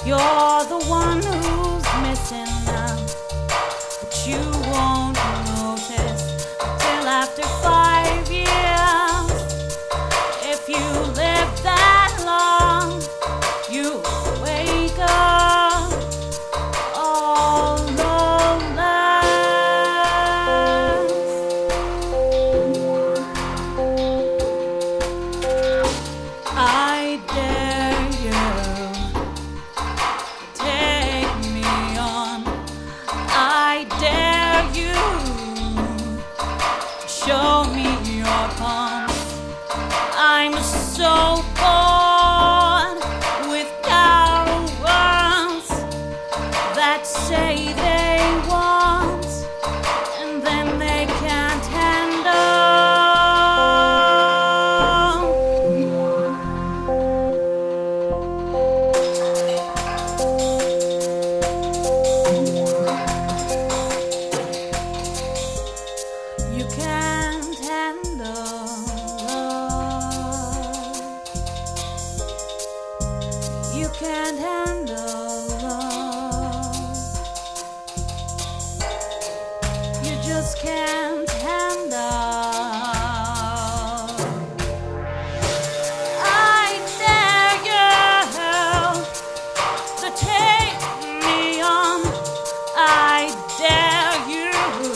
You're the one who's missing now, but you won't notice until after 5 years. If you live that long, you wake up all lonely. I dare you, take me on. I dare you, show me your palms. I'm so bored with cowards that say they want and then they can't handle. You can't handle love. You can't handle love. You just can't handle. I dare you to take me on. I dare you,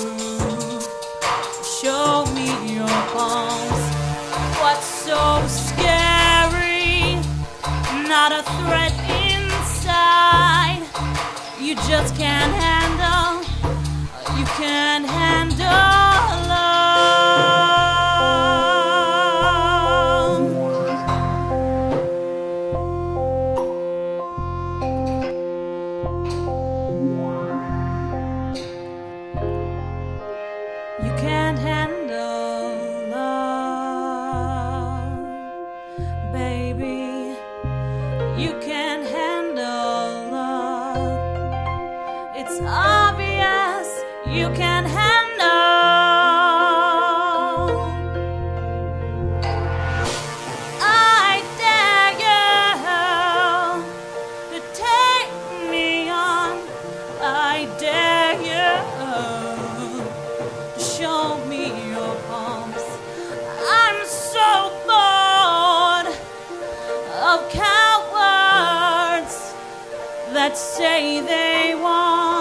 show me your palms. What's so scary? Not a threat inside. You just can't handle. You can't handle love. You can't handle love, baby. You can't handle love. It's obvious you can't handle. I dare you to take me on. I dare you, show me your palms. I'm so bored of cowards that say they want